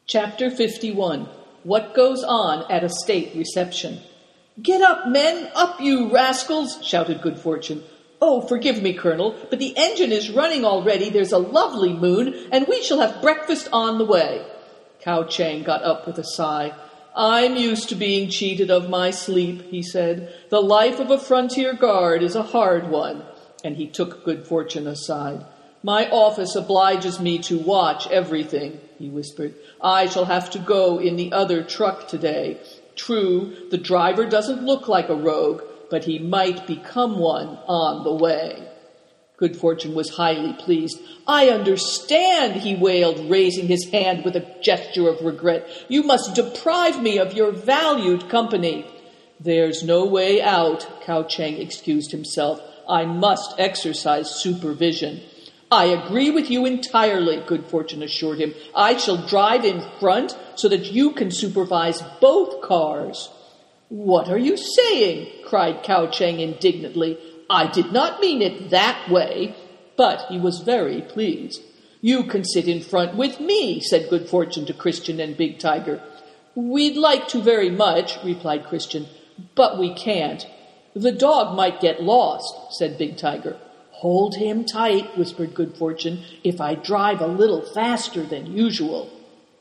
Chapter 51. What Goes On at a State Reception. "Get up, men! Up, you rascals!" shouted Good Fortune. "Oh, forgive me, Colonel, but the engine is running already. There's a lovely moon, and we shall have breakfast on the way." Cao Chang got up with a sigh. "I'm used to being cheated of my sleep," he said. "The life of a frontier guard is a hard one." And he took Good Fortune aside. "My office obliges me to watch everything," he whispered. "I shall have to go in the other truck today. True, the driver doesn't look like a rogue, but he might become one on the way." Good Fortune was highly pleased. "I understand," he wailed, raising his hand with a gesture of regret. "You must deprive me of your valued company." "There's no way out," Cao Chang excused himself. "I must exercise supervision." "I agree with you entirely," Good Fortune assured him. "I shall drive in front so that you can supervise both cars." "What are you saying?" cried Cao Chang indignantly. "I did not mean it that way." But he was very pleased. "You can sit in front with me," said Good Fortune to Christian and Big Tiger. "We'd like to very much," replied Christian, "but we can't." "The dog might get lost," said Big Tiger. "Hold him tight," whispered Good Fortune, "if I drive a little faster than usual."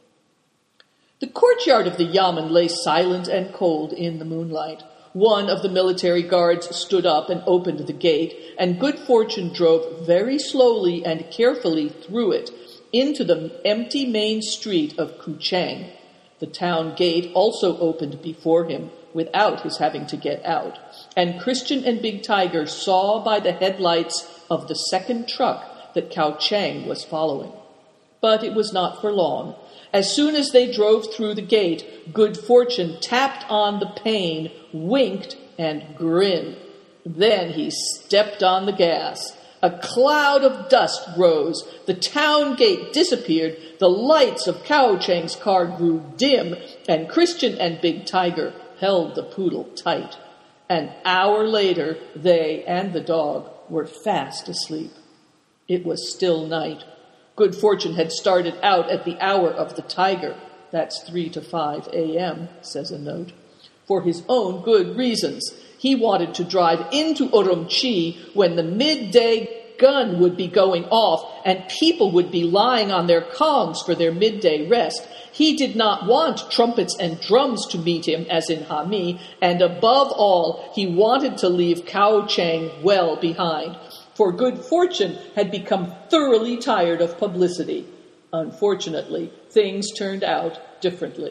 The courtyard of the Yamen lay silent and cold in the moonlight. One of the military guards stood up and opened the gate, and Good Fortune drove very slowly and carefully through it into the empty main street of Kuchang. The town gate also opened before him, without his having to get out, and Christian and Big Tiger saw by the headlights of the second truck that Cao Chang was following. But it was not for long. As soon as they drove through the gate, Good Fortune tapped on the pane, winked, and grinned. Then he stepped on the gas. A cloud of dust rose. The town gate disappeared. The lights of Cao Chang's car grew dim, and Christian and Big Tiger held the poodle tight. An hour later, they and the dog were fast asleep. It was still night. Good Fortune had started out at the hour of the tiger. That's 3 to 5 a.m., says a note. For his own good reasons. He wanted to drive into Urumqi when the midday gun would be going off and people would be lying on their kongs for their midday rest. He did not want trumpets and drums to meet him, as in Hami, and above all, he wanted to leave Cao Chang well behind, for Good Fortune had become thoroughly tired of publicity. Unfortunately, things turned out differently.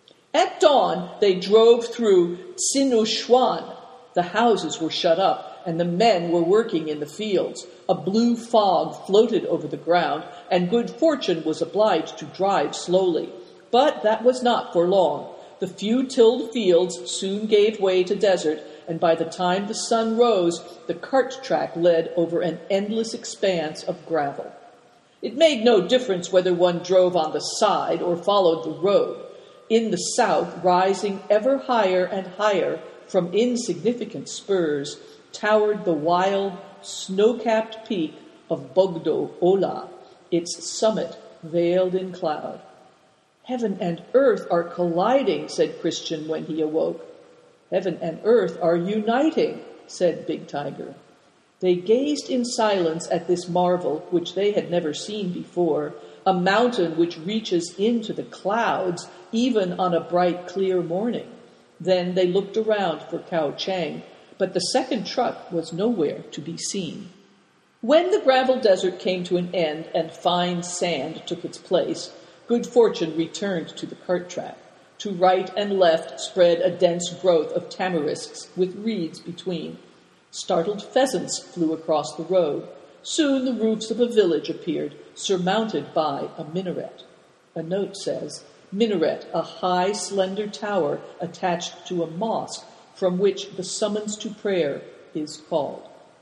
At dawn, they drove through Sinuchuan. The houses were shut up, and the men were working in the fields. A blue fog floated over the ground, and Good Fortune was obliged to drive slowly. But that was not for long. The few tilled fields soon gave way to desert, and by the time the sun rose, the cart track led over an endless expanse of gravel. It made no difference whether one drove on the side or followed the road. In the south, rising ever higher and higher from insignificant spurs, towered the wild, snow-capped peak of Bogdo Ola, its summit veiled in cloud. "Heaven and earth are colliding," said Christian when he awoke. "Heaven and earth are uniting," said Big Tiger. They gazed in silence at this marvel which they had never seen before, a mountain which reaches into the clouds even on a bright, clear morning. Then they looked around for Cao Chang, but the second truck was nowhere to be seen. When the gravel desert came to an end and fine sand took its place, Good Fortune returned to the cart track. To right and left spread a dense growth of tamarisks with reeds between. Startled pheasants flew across the road. Soon the roofs of a village appeared, surmounted by a minaret. A note says, "Minaret, a high, slender tower attached to a mosque from which the summons to prayer is called."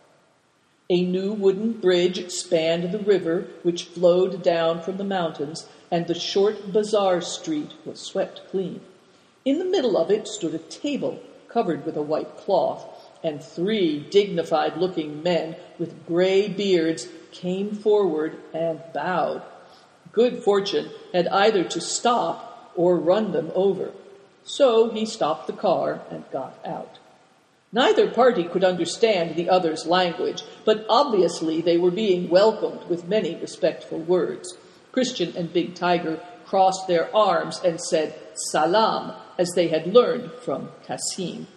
A new wooden bridge spanned the river which flowed down from the mountains, and the short bazaar street was swept clean. In the middle of it stood a table covered with a white cloth, and 3 dignified-looking men with gray beards came forward and bowed. Good Fortune had either to stop or run them over. So he stopped the car and got out. Neither party could understand the other's language, but obviously they were being welcomed with many respectful words. Christian and Big Tiger crossed their arms and said salam, as they had learned from Cassim.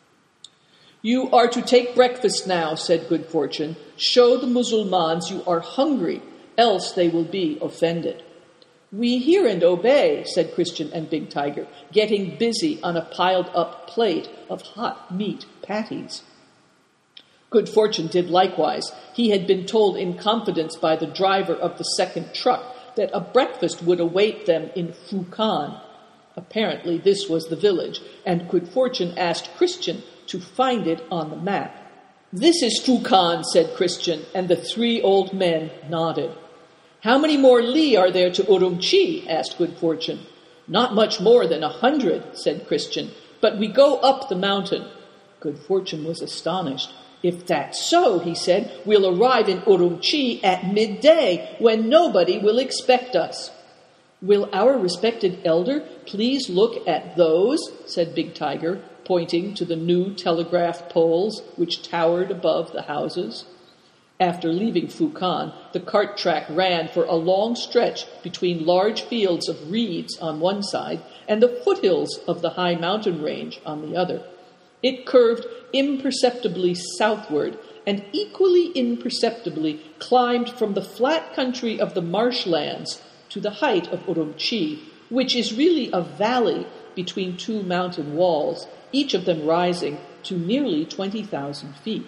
"You are to take breakfast now," said Good Fortune. "Show the Mussulmans you are hungry, else they will be offended." "We hear and obey," said Christian and Big Tiger, getting busy on a piled-up plate of hot meat patties. Good Fortune did likewise. He had been told in confidence by the driver of the second truck that a breakfast would await them in Fukan. Apparently this was the village, and Good Fortune asked Christian to find it on the map. "This is Fukan," said Christian, and the three old men nodded. "How many more li are there to Urumqi?" asked Good Fortune. "Not much more than 100, said Christian, "but we go up the mountain." Good Fortune was astonished. "If that's so," he said, "we'll arrive in Urumqi at midday, when nobody will expect us." "Will our respected elder please look at those?" said Big Tiger, pointing to the new telegraph poles which towered above the houses. After leaving Fukan, the cart track ran for a long stretch between large fields of reeds on one side and the foothills of the high mountain range on the other. It curved imperceptibly southward and equally imperceptibly climbed from the flat country of the marshlands to the height of Urumqi, which is really a valley between two mountain walls, each of them rising to nearly 20,000 feet.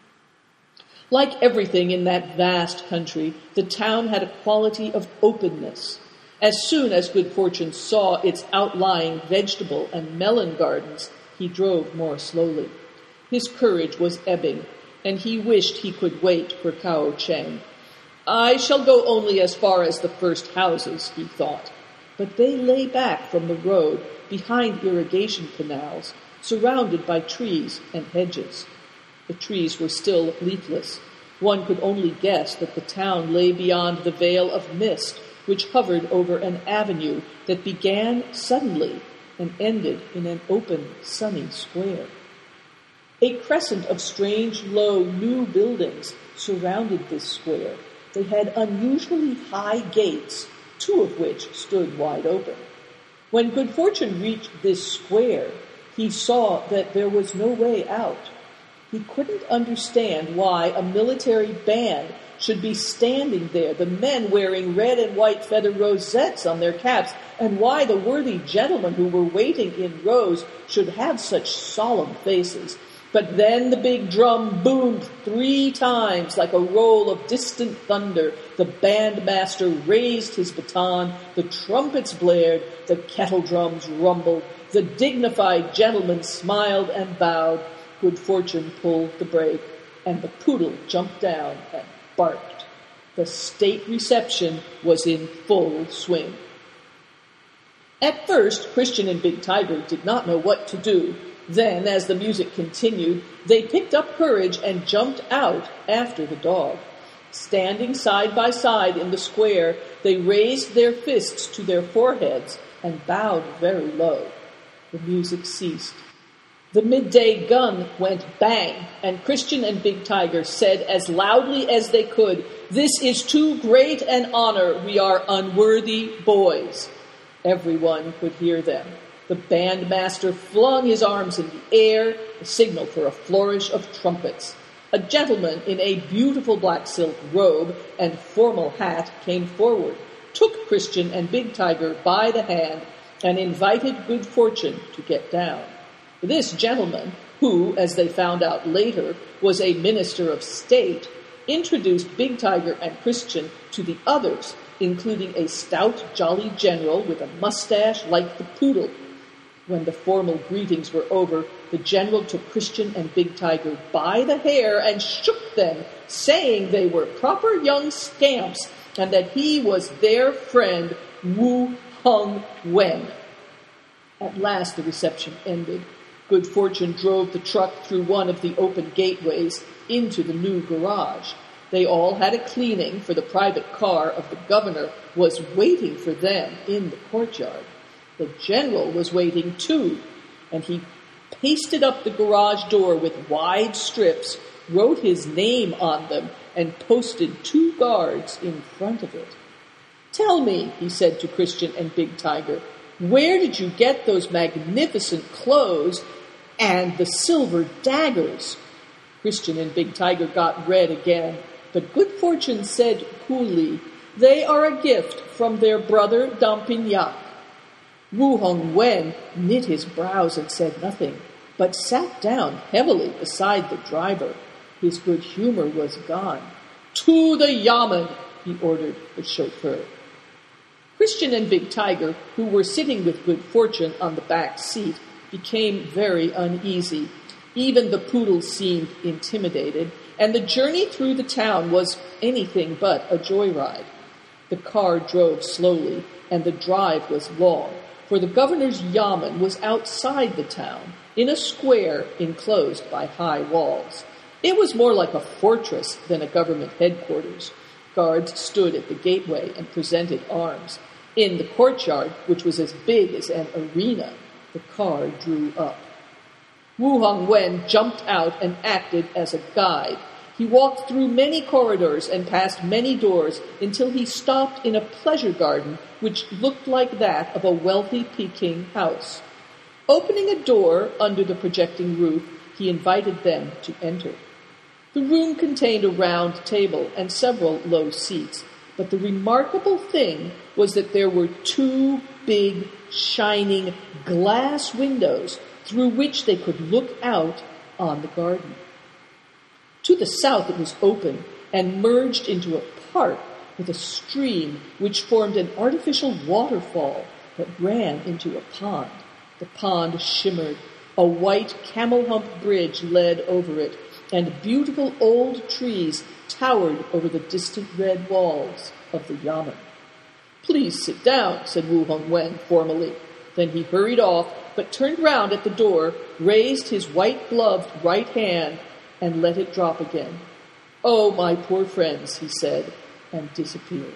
Like everything in that vast country, the town had a quality of openness. As soon as Good Fortune saw its outlying vegetable and melon gardens, he drove more slowly. His courage was ebbing, and he wished he could wait for Cao Cheng. "I shall go only as far as the first houses," he thought. But they lay back from the road, behind irrigation canals, surrounded by trees and hedges. The trees were still leafless. One could only guess that the town lay beyond the veil of mist which hovered over an avenue that began suddenly and ended in an open, sunny square. A crescent of strange, low, new buildings surrounded this square. They had unusually high gates, two of which stood wide open. When Good Fortune reached this square, he saw that there was no way out. He couldn't understand why a military band should be standing there, the men wearing red and white feather rosettes on their caps, and why the worthy gentlemen who were waiting in rows should have such solemn faces. But then the big drum boomed 3 times like a roll of distant thunder. The bandmaster raised his baton, the trumpets blared, the kettle drums rumbled, the dignified gentlemen smiled and bowed. Good Fortune pulled the brake, and the poodle jumped down and barked. The state reception was in full swing. At first, Christian and Big Tiger did not know what to do. Then, as the music continued, they picked up courage and jumped out after the dog. Standing side by side in the square, they raised their fists to their foreheads and bowed very low. The music ceased. The midday gun went bang, and Christian and Big Tiger said as loudly as they could, "This is too great an honor. We are unworthy boys." Everyone could hear them. The bandmaster flung his arms in the air, a signal for a flourish of trumpets. A gentleman in a beautiful black silk robe and formal hat came forward, took Christian and Big Tiger by the hand, and invited Good Fortune to get down. This gentleman, who, as they found out later, was a minister of state, introduced Big Tiger and Christian to the others, including a stout, jolly general with a mustache like the poodle. When the formal greetings were over, the general took Christian and Big Tiger by the hair and shook them, saying they were proper young scamps and that he was their friend, Wu Hung Wen. At last the reception ended. Good Fortune drove the truck through one of the open gateways into the new garage. They all had a cleaning, for the private car of the governor was waiting for them in the courtyard. The general was waiting too, and he pasted up the garage door with wide strips, wrote his name on them, and posted 2 guards in front of it. "Tell me," he said to Christian and Big Tiger, "where did you get those magnificent clothes and the silver daggers?" Christian and Big Tiger got red again, but Good Fortune said coolly, "They are a gift from their brother Dampignac." Wu Hong Wen knit his brows and said nothing, but sat down heavily beside the driver. His good humor was gone. "To the yamen," he ordered the chauffeur. Christian and Big Tiger, who were sitting with Good Fortune on the back seat, became very uneasy. Even the poodle seemed intimidated, and the journey through the town was anything but a joyride. The car drove slowly, and the drive was long, for the governor's yamen was outside the town, in a square enclosed by high walls. It was more like a fortress than a government headquarters. Guards stood at the gateway and presented arms. In the courtyard, which was as big as an arena, the car drew up. Wu Hong Wen jumped out and acted as a guide. He walked through many corridors and past many doors until he stopped in a pleasure garden which looked like that of a wealthy Peking house. Opening a door under the projecting roof, he invited them to enter. The room contained a round table and several low seats, but the remarkable thing was that there were 2 big, shining glass windows through which they could look out on the garden. To the south it was open and merged into a park with a stream which formed an artificial waterfall that ran into a pond. The pond shimmered. A white camel-hump bridge led over it, and beautiful old trees towered over the distant red walls of the yamen. "Please sit down," said Wu Hong Wen formally. Then he hurried off, but turned round at the door, raised his white-gloved right hand, and let it drop again. "Oh, my poor friends," he said, and disappeared.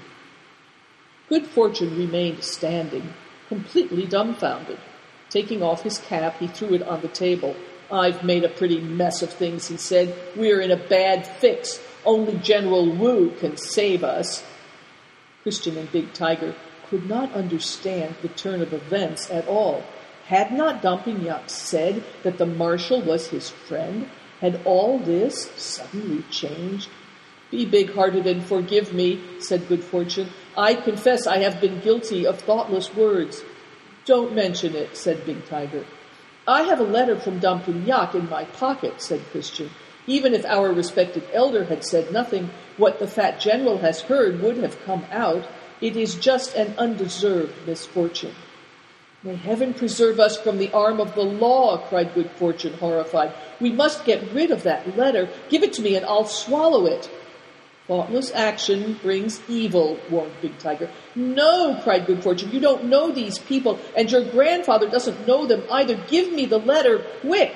Good Fortune remained standing, completely dumbfounded. Taking off his cap, he threw it on the table. "I've made a pretty mess of things," he said. "We're in a bad fix. Only General Wu can save us." Christian and Big Tiger could not understand the turn of events at all. Had not Dampignac said that the marshal was his friend? Had all this suddenly changed? "Be big-hearted and forgive me," said Good Fortune. "I confess I have been guilty of thoughtless words." "Don't mention it," said Big Tiger. "I have a letter from Dampignac in my pocket," said Christian. "Even if our respected elder had said nothing, what the fat general has heard would have come out. It is just an undeserved misfortune." "May heaven preserve us from the arm of the law," cried Good Fortune, horrified. "We must get rid of that letter. Give it to me and I'll swallow it." "Thoughtless action brings evil," warned Big Tiger. "No," cried Good Fortune, "you don't know these people, and your grandfather doesn't know them either. Give me the letter, quick!"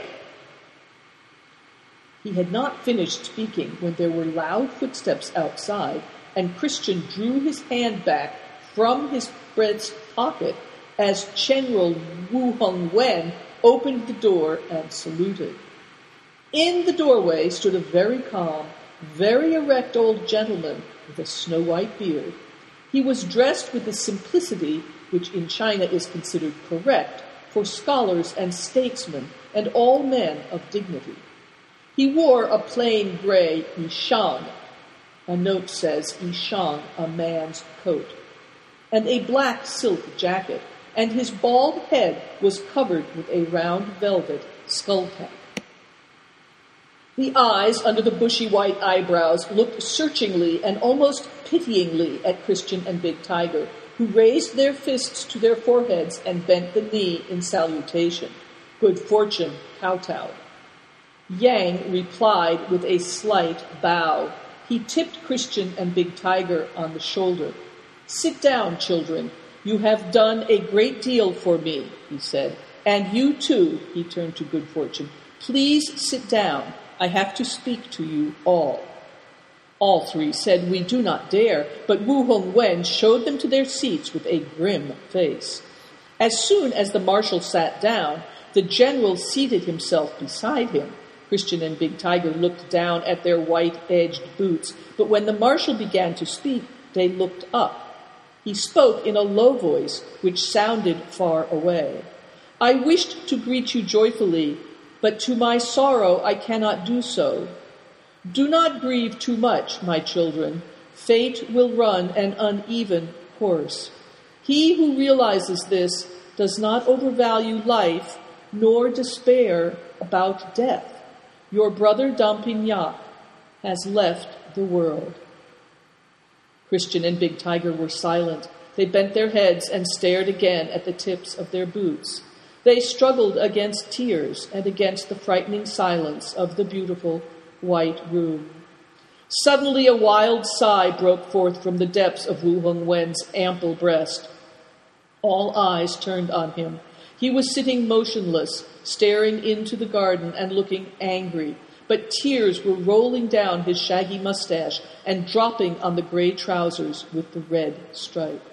He had not finished speaking when there were loud footsteps outside, and Christian drew his hand back from his breast pocket as General Wu Hong Wen opened the door and saluted. In the doorway stood a very calm, very erect old gentleman with a snow-white beard. He was dressed with the simplicity which in China is considered correct for scholars and statesmen and all men of dignity. He wore a plain gray yishang, a note says yishang, a man's coat, and a black silk jacket, and his bald head was covered with a round velvet skull cap. The eyes under the bushy white eyebrows looked searchingly and almost pityingly at Christian and Big Tiger, who raised their fists to their foreheads and bent the knee in salutation. Good Fortune kowtowed. Yang replied with a slight bow. He tipped Christian and Big Tiger on the shoulder. "Sit down, children. You have done a great deal for me," he said. "And you too," he turned to Good Fortune. "Please sit down. I have to speak to you all." All three said, "We do not dare," but Wu Hong Wen showed them to their seats with a grim face. As soon as the marshal sat down, the general seated himself beside him. Christian and Big Tiger looked down at their white-edged boots, but when the marshal began to speak, they looked up. He spoke in a low voice, which sounded far away. "I wished to greet you joyfully, but to my sorrow I cannot do so. Do not grieve too much, my children. Fate will run an uneven course. He who realizes this does not overvalue life, nor despair about death. Your brother Dampignac has left the world." Christian and Big Tiger were silent. They bent their heads and stared again at the tips of their boots. They struggled against tears and against the frightening silence of the beautiful white room. Suddenly a wild sigh broke forth from the depths of Wu Hong Wen's ample breast. All eyes turned on him. He was sitting motionless, staring into the garden and looking angry, but tears were rolling down his shaggy mustache and dropping on the gray trousers with the red stripe.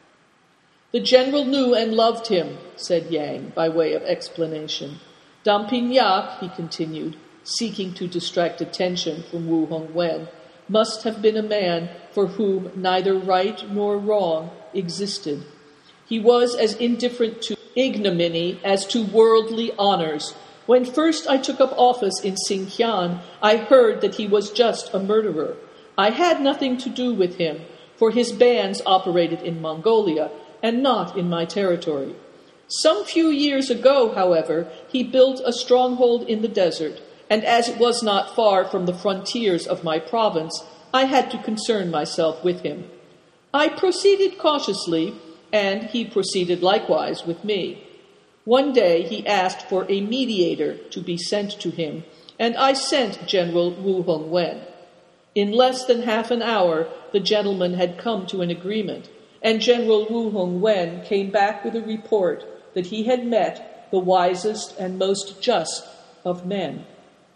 "The general knew and loved him," said Yang, by way of explanation. "Dampignac," he continued, seeking to distract attention from Wu Hong Wen, "must have been a man for whom neither right nor wrong existed. He was as indifferent to ignominy as to worldly honors. When first I took up office in Xinjiang, I heard that he was just a murderer. I had nothing to do with him, for his bands operated in Mongolia and not in my territory. Some few years ago, however, he built a stronghold in the desert, and as it was not far from the frontiers of my province, I had to concern myself with him. I proceeded cautiously, and he proceeded likewise with me. One day he asked for a mediator to be sent to him, and I sent General Wu Hong Wen. In less than half an hour, the gentleman had come to an agreement, and General Wu Hong Wen came back with a report that he had met the wisest and most just of men.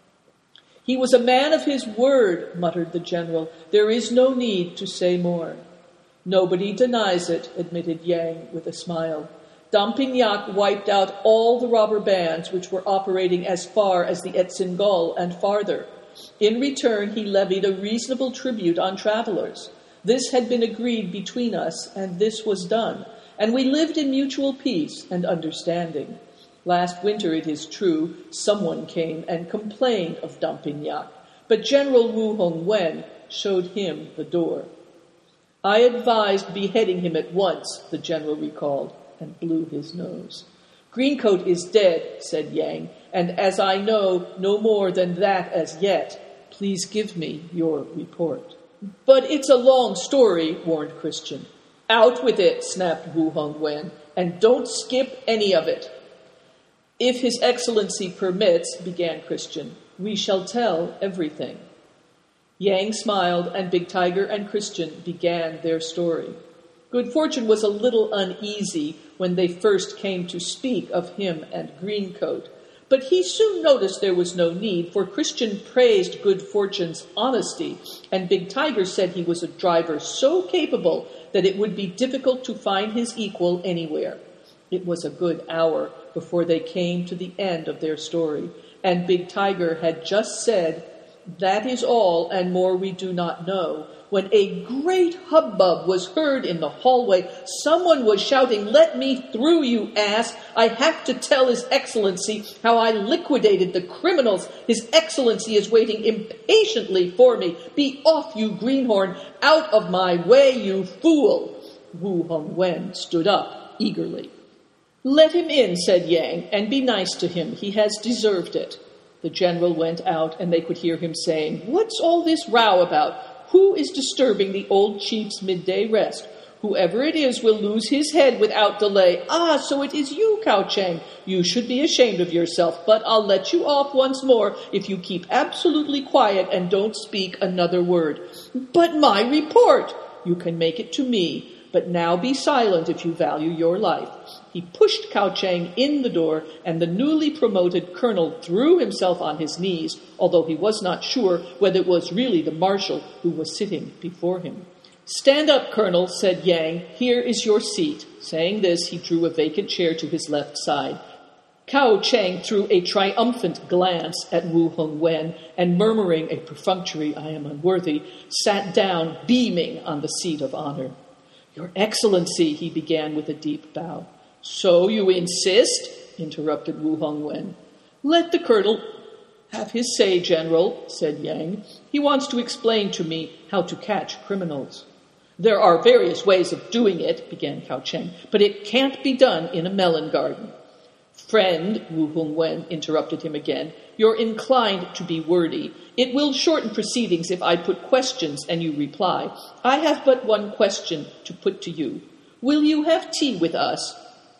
"He was a man of his word," muttered the general. "There is no need to say more." "Nobody denies it," admitted Yang with a smile. "Dampignac wiped out all the robber bands which were operating as far as the Etzingol and farther. In return, he levied a reasonable tribute on travelers. This had been agreed between us, and this was done, and we lived in mutual peace and understanding. Last winter, it is true, someone came and complained of Dampignac, but General Wu Hong Wen showed him the door. I advised beheading him at once," the general recalled, and blew his nose. "Greencoat is dead," said Yang, "and as I know no more than that as yet, please give me your report." "But it's a long story," warned Christian. "Out with it," snapped Wu Hong Wen, "and don't skip any of it." "If His Excellency permits," began Christian, "we shall tell everything." Yang smiled, and Big Tiger and Christian began their story. Good Fortune was a little uneasy when they first came to speak of him and Greencoat, but he soon noticed there was no need, for Christian praised Good Fortune's honesty, and Big Tiger said he was a driver so capable that it would be difficult to find his equal anywhere. It was a good hour before they came to the end of their story, and Big Tiger had just said, "That is all, and more we do not know," when a great hubbub was heard in the hallway. Someone was shouting, "Let me through, you ass! I have to tell His Excellency how I liquidated the criminals. His Excellency is waiting impatiently for me. Be off, you greenhorn! Out of my way, you fool!" Wu Hong Wen stood up eagerly. "Let him in," said Yang, "and be nice to him. He has deserved it." The general went out, and they could hear him saying, "What's all this row about? Who is disturbing the old chief's midday rest? Whoever it is will lose his head without delay. Ah, so it is you, Cao Cheng. You should be ashamed of yourself, but I'll let you off once more if you keep absolutely quiet and don't speak another word." "But my report!" "You can make it to me. but now be silent if you value your life." He pushed Cao Chang in the door, and the newly promoted colonel threw himself on his knees, although he was not sure whether it was really the marshal who was sitting before him. "Stand up, Colonel," said Yang. "Here is your seat." Saying this, he drew a vacant chair to his left side. Cao Chang threw a triumphant glance at Wu Hung Wen, and murmuring a perfunctory, "I am unworthy," sat down, beaming on the seat of honor. "Your Excellency," he began with a deep bow. "So you insist?" interrupted Wu Hung Wen. "Let the colonel have his say, General," said Yang. "He wants to explain to me how to catch criminals." "There are various ways of doing it," began Cao Chang, "but it can't be done in a melon garden." "Friend," Wu Hung Wen interrupted him again, "you're inclined to be wordy. It will shorten proceedings if I put questions and you reply. I have but one question to put to you. Will you have tea with us?"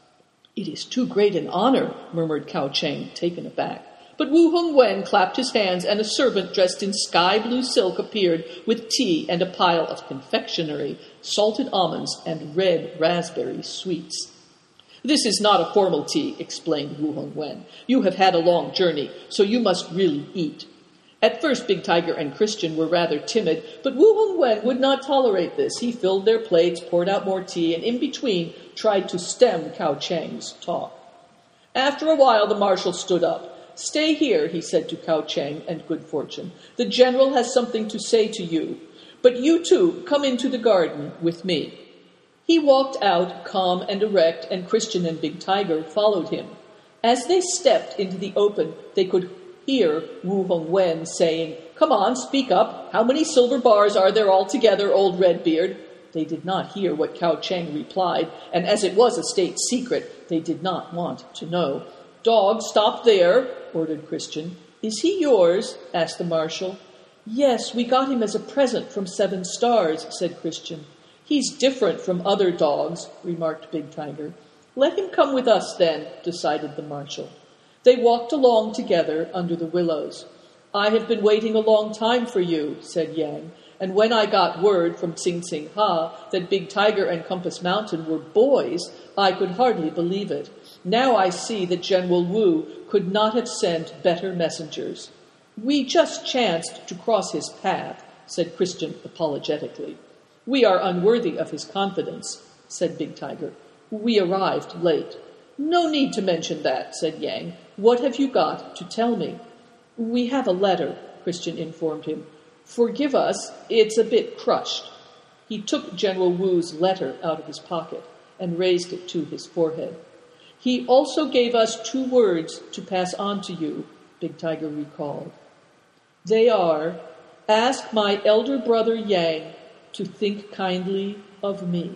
"It is too great an honor," murmured Cao Chang, taken aback. But Wu Hung Wen clapped his hands, and a servant dressed in sky-blue silk appeared with tea and a pile of confectionery, salted almonds, and red raspberry sweets. "This is not a formal tea," explained Wu Hung Wen. "You have had a long journey, so you must really eat." At first, Big Tiger and Christian were rather timid, but Wu Hung Wen would not tolerate this. He filled their plates, poured out more tea, and in between tried to stem Cao Chang's talk. After a while, the marshal stood up. "Stay here," he said to Cao Chang and Good Fortune. "The general has something to say to you. But you two, come into the garden with me." He walked out, calm and erect, and Christian and Big Tiger followed him. As they stepped into the open, they could hear Wu Hung Wen saying, "Come on, speak up. How many silver bars are there altogether, old Redbeard?" They did not hear what Cao Chang replied, and as it was a state secret, they did not want to know. "Dog, stop there," ordered Christian. "Is he yours?" asked the marshal. "Yes, we got him as a present from 7 Stars, said Christian. "He's different from other dogs," remarked Big Tiger. "Let him come with us, then," decided the marshal. They walked along together under the willows. "I have been waiting a long time for you," said Yang, "and when I got word from Tsing Tsing Ha that Big Tiger and Compass Mountain were boys, I could hardly believe it. Now I see that General Wu could not have sent better messengers." "We just chanced to cross his path," said Christian apologetically. "We are unworthy of his confidence," said Big Tiger. "We arrived late." "No need to mention that," said Yang. "What have you got to tell me?" "We have a letter," Christian informed him. "Forgive us, it's a bit crushed." He took General Wu's letter out of his pocket and raised it to his forehead. "He also gave us 2 words to pass on to you," Big Tiger recalled. They are, "Ask my elder brother Yang to think kindly of me."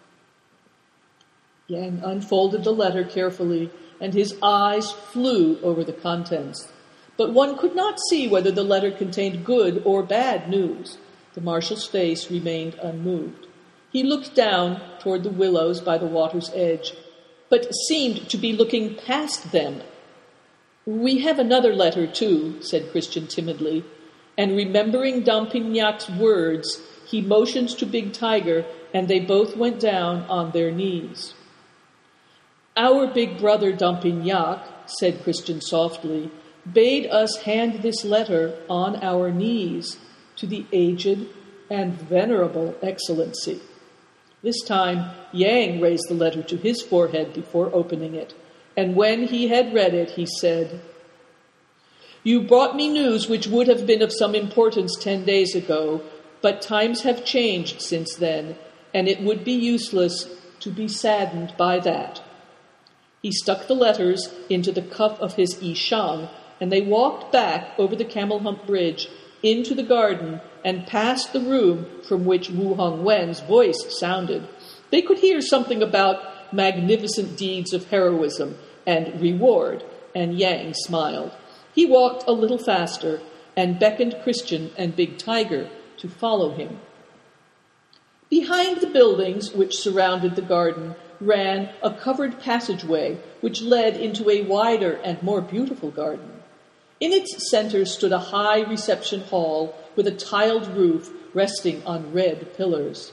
Yang unfolded the letter carefully, and his eyes flew over the contents. But one could not see whether the letter contained good or bad news. The marshal's face remained unmoved. He looked down toward the willows by the water's edge, but seemed to be looking past them. "We have another letter, too," said Christian timidly, and remembering Dampignac's words, he motioned to Big Tiger, and they both went down on their knees. "Our big brother Dampignac," said Christian softly, "bade us hand this letter on our knees to the aged and venerable Excellency." This time, Yang raised the letter to his forehead before opening it, and when he had read it, he said, "You brought me news which would have been of some importance 10 days ago, but times have changed since then, and it would be useless to be saddened by that." He stuck the letters into the cuff of his yishang, and they walked back over the Camel Hump Bridge into the garden and past the room from which Wu Hung Wen's voice sounded. They could hear something about magnificent deeds of heroism and reward, and Yang smiled. He walked a little faster and beckoned Christian and Big Tiger to follow him. Behind the buildings which surrounded the garden ran a covered passageway which led into a wider and more beautiful garden. In its center stood a high reception hall with a tiled roof resting on red pillars.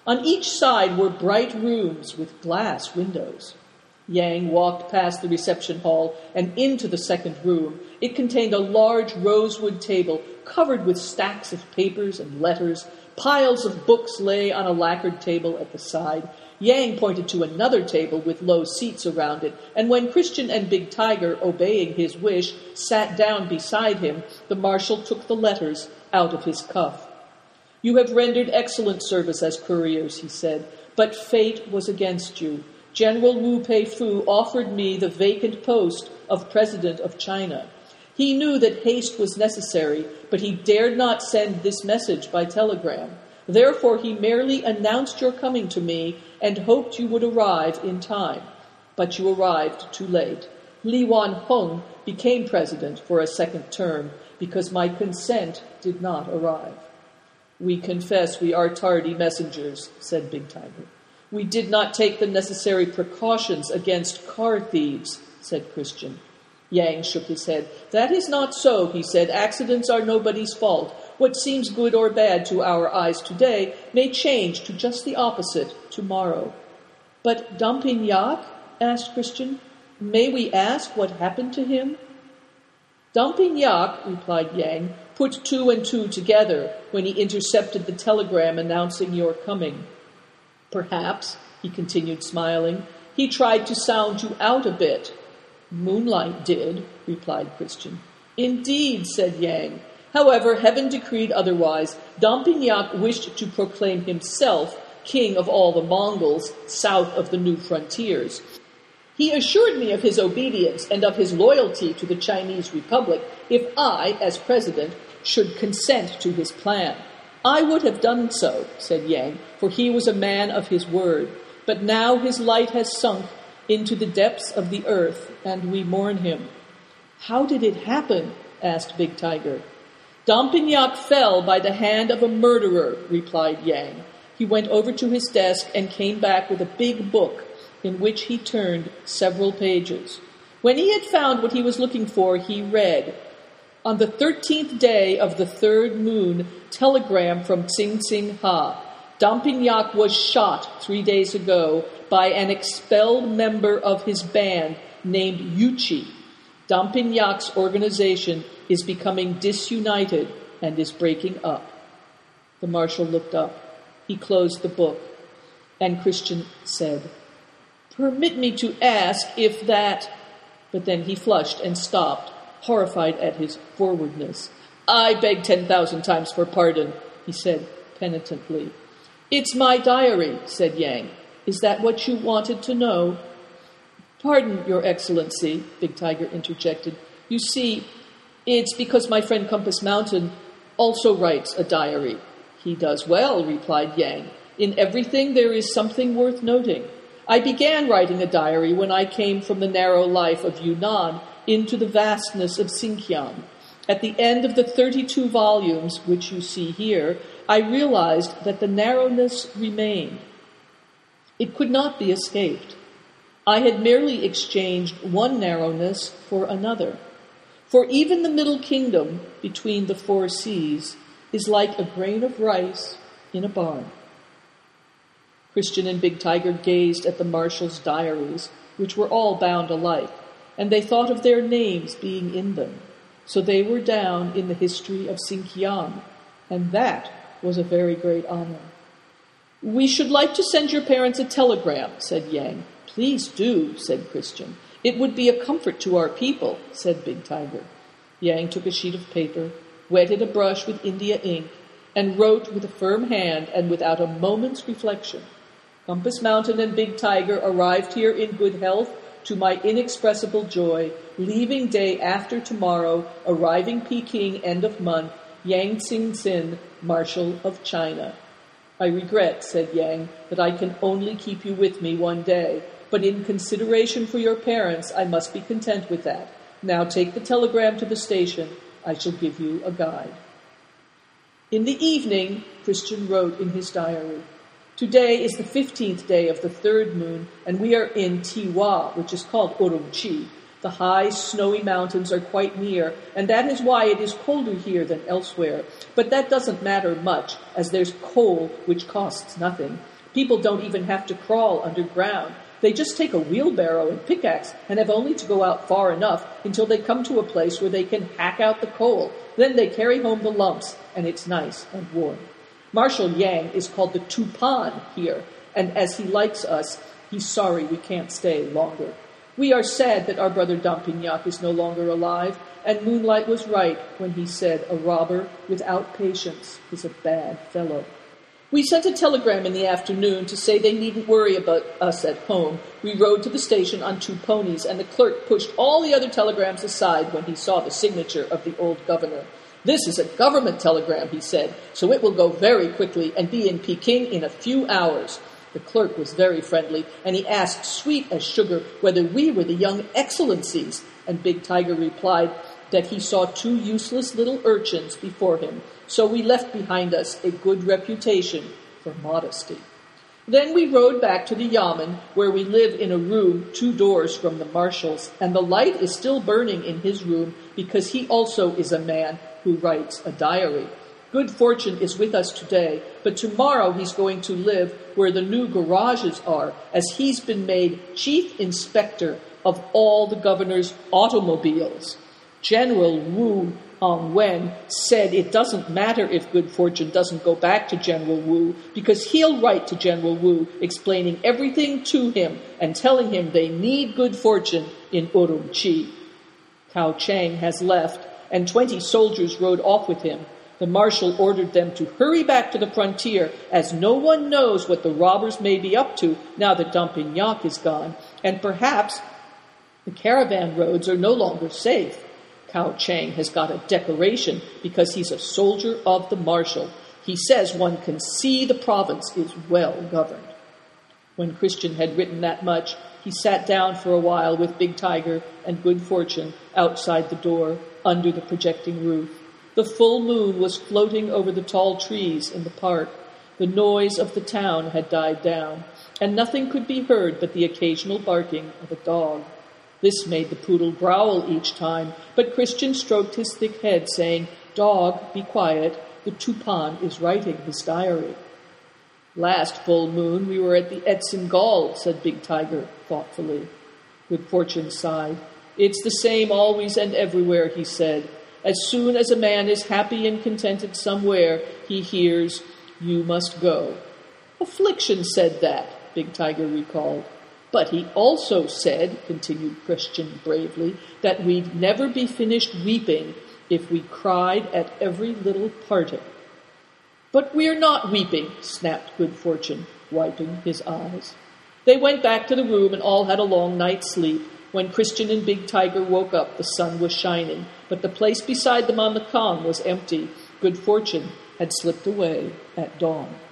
On each side were bright rooms with glass windows. Yang walked past the reception hall and into the second room. It contained a large rosewood table covered with stacks of papers and letters. Piles of books lay on a lacquered table at the side. Yang pointed to another table with low seats around it, and when Christian and Big Tiger, obeying his wish, sat down beside him, the marshal took the letters out of his cuff. "You have rendered excellent service as couriers," he said, "but fate was against you. General Wu Peifu offered me the vacant post of President of China. He knew that haste was necessary, but he dared not send this message by telegram. Therefore, he merely announced your coming to me and hoped you would arrive in time. But you arrived too late. Li Wanhong became president for a second term because my consent did not arrive." "We confess we are tardy messengers," said Big Tiger. "We did not take the necessary precautions against car thieves," said Christian. Yang shook his head. "That is not so," he said. "Accidents are nobody's fault. What seems good or bad to our eyes today may change to just the opposite tomorrow." "But Dampignac?" asked Christian. "May we ask what happened to him?" "Dampignac," replied Yang, "put two and two together when he intercepted the telegram announcing your coming. Perhaps," he continued, smiling, "he tried to sound you out a bit." "Moonlight did," replied Christian. "Indeed," said Yang. "However, heaven decreed otherwise. Dampignac wished to proclaim himself king of all the Mongols south of the new frontiers. He assured me of his obedience and of his loyalty to the Chinese Republic if I, as president, should consent to his plan. I would have done so," said Yang, "for he was a man of his word. But now his light has sunk into the depths of the earth, and we mourn him." "How did it happen?" asked Big Tiger. "Dampignac fell by the hand of a murderer," replied Yang. He went over to his desk and came back with a big book in which he turned several pages. When he had found what he was looking for, he read, "On the 13th day of the third moon, telegram from Tsing Tsing Ha. Dampignac was shot 3 days ago by an expelled member of his band named Yuchi. Dampignac's organization is becoming disunited and is breaking up." The marshal looked up. He closed the book, and Christian said, "Permit me to ask if that—" But then he flushed and stopped, horrified at his forwardness. "I beg 10,000 times for pardon," he said penitently. "It's my diary," said Yang. "Is that what you wanted to know?" "Pardon, Your Excellency," Big Tiger interjected. "You see, it's because my friend Compass Mountain also writes a diary." "He does well," replied Yang. "In everything there is something worth noting. I began writing a diary when I came from the narrow life of Yunnan into the vastness of Xinjiang. At the end of the 32 volumes, which you see here, I realized that the narrowness remained. It could not be escaped. I had merely exchanged one narrowness for another. For even the middle kingdom between the 4 seas is like a grain of rice in a barn." Christian and Big Tiger gazed at the marshal's diaries, which were all bound alike, and they thought of their names being in them. So they were down in the history of Xinjiang, and that was a very great honor. "We should like to send your parents a telegram," said Yang. "Please do," said Christian. "It would be a comfort to our people," said Big Tiger. Yang took a sheet of paper, wetted a brush with India ink, and wrote with a firm hand and without a moment's reflection. "Compass Mountain and Big Tiger arrived here in good health to my inexpressible joy, leaving day after tomorrow, arriving Peking end of month, Yang Xingxin, Marshal of China." "I regret," said Yang, "that I can only keep you with me one day, but in consideration for your parents, I must be content with that. Now take the telegram to the station. I shall give you a guide." In the evening, Christian wrote in his diary, "Today is the 15th day of the third moon, and we are in Tiwa, which is called Urumqi. The high, snowy mountains are quite near, and that is why it is colder here than elsewhere. But that doesn't matter much, as there's coal, which costs nothing. People don't even have to crawl underground. They just take a wheelbarrow and pickaxe and have only to go out far enough until they come to a place where they can hack out the coal. Then they carry home the lumps, and it's nice and warm. Marshal Yang is called the Tupan here, and as he likes us, he's sorry we can't stay longer. We are sad that our brother Dampignac is no longer alive, and Moonlight was right when he said a robber without patience is a bad fellow. We sent a telegram in the afternoon to say they needn't worry about us at home. We rode to the station on 2 ponies, and the clerk pushed all the other telegrams aside when he saw the signature of the old governor. This is a government telegram, he said, so it will go very quickly and be in Peking in a few hours. The clerk was very friendly, and he asked, sweet as sugar, whether we were the young excellencies, and Big Tiger replied that he saw 2 useless little urchins before him, so we left behind us a good reputation for modesty. Then we rode back to the Yamen, where we live in a room 2 doors from the marshal's, and the light is still burning in his room because he also is a man who writes a diary. Good Fortune is with us today, but tomorrow he's going to live where the new garages are, as he's been made chief inspector of all the governor's automobiles. General Wu Hongwen said it doesn't matter if Good Fortune doesn't go back to General Wu, because he'll write to General Wu explaining everything to him and telling him they need Good Fortune in Urumqi. Cao Chang has left, and 20 soldiers rode off with him. The marshal ordered them to hurry back to the frontier, as no one knows what the robbers may be up to now that Dampignac is gone, and perhaps the caravan roads are no longer safe. Cao Chang has got a decoration because he's a soldier of the marshal. He says one can see the province is well governed. When Christian had written that much, he sat down for a while with Big Tiger and Good Fortune outside the door under the projecting roof. The full moon was floating over the tall trees in the park. The noise of the town had died down, and nothing could be heard but the occasional barking of a dog. This made the poodle growl each time, but Christian stroked his thick head, saying, "Dog, be quiet. The Tupan is writing his diary." "Last full moon we were at the Etsingal," said Big Tiger thoughtfully. Good Fortune sighed. "It's the same always and everywhere," he said. "As soon as a man is happy and contented somewhere, he hears, 'You must go.'" "Affliction said that," Big Tiger recalled. "But he also said," continued Christian bravely, "that we'd never be finished weeping if we cried at every little parting." "But we're not weeping," snapped Good Fortune, wiping his eyes. They went back to the room and all had a long night's sleep. When Christian and Big Tiger woke up, the sun was shining, but the place beside them on the Kong was empty. Good Fortune had slipped away at dawn.